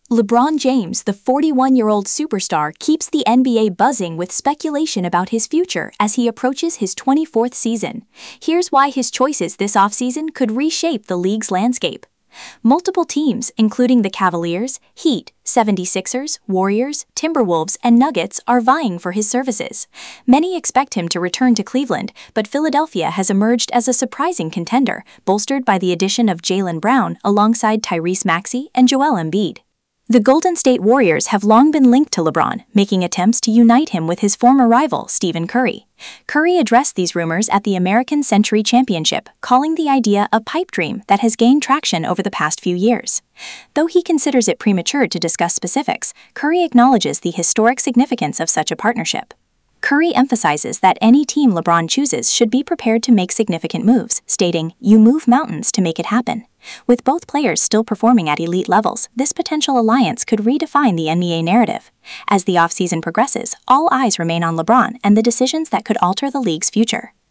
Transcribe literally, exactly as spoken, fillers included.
LeBron James, the forty-one-year-old superstar, keeps the N B A buzzing with speculation about his future as he approaches his twenty-fourth season. Here's why his choices this offseason could reshape the league's landscape. Multiple teams, including the Cavaliers, Heat, seventy-sixers, Warriors, Timberwolves, and Nuggets, are vying for his services. Many expect him to return to Cleveland, but Philadelphia has emerged as a surprising contender, bolstered by the addition of Jaylen Brown alongside Tyrese Maxey and Joel Embiid. The Golden State Warriors have long been linked to LeBron, making attempts to unite him with his former rival, Stephen Curry. Curry addressed these rumors at the American Century Championship, calling the idea a pipe dream that has gained traction over the past few years. Though he considers it premature to discuss specifics, Curry acknowledges the historic significance of such a partnership. Curry emphasizes that any team LeBron chooses should be prepared to make significant moves, stating, "You move mountains to make it happen." With both players still performing at elite levels, this potential alliance could redefine the N B A narrative. As the offseason progresses, all eyes remain on LeBron and the decisions that could alter the league's future.